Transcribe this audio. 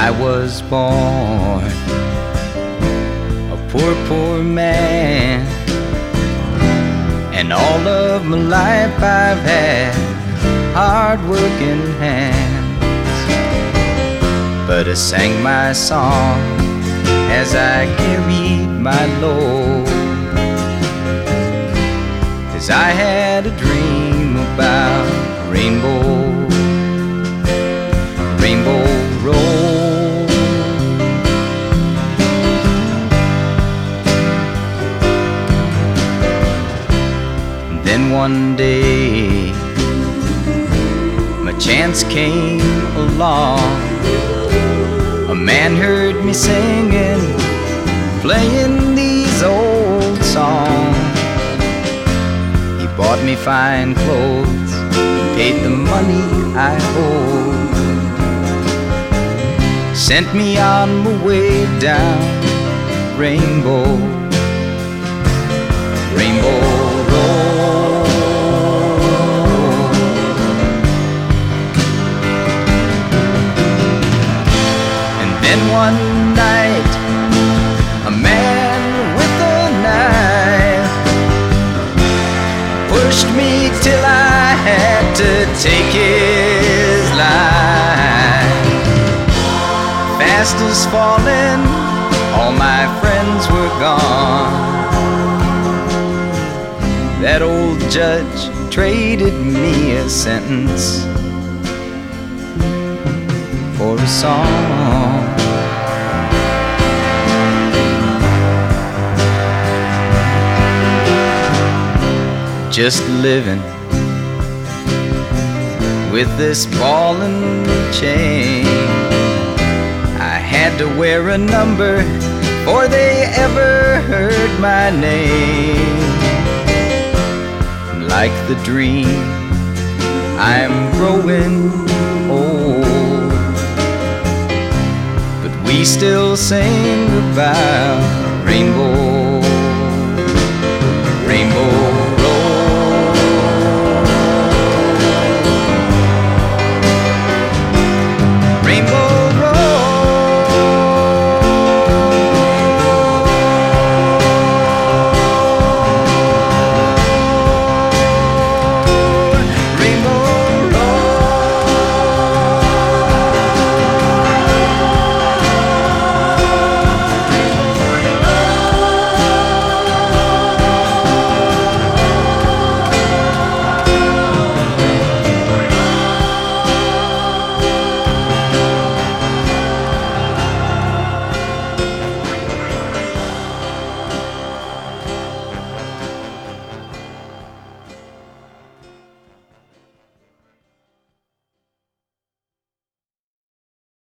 I was born a poor, poor man, and all of my life I've had hard-working hands. But I sang my song as I carried my load, 'cause I had a dream about rainbow, rainbow road. And then one day my chance came along. A man heard me singing, playing these old songs. He bought me fine clothes, paid the money I owed, sent me on my way down Rainbow, Rainbow Road. And then one night, a man with a knife pushed me till I had to take his life. Fast as falling, all my friends were gone. That old judge traded me a sentence for a song. Just living with this ball and chain. I had to wear a number before they ever heard my name. Like the dream, I'm growing old, but we still sing about rainbow,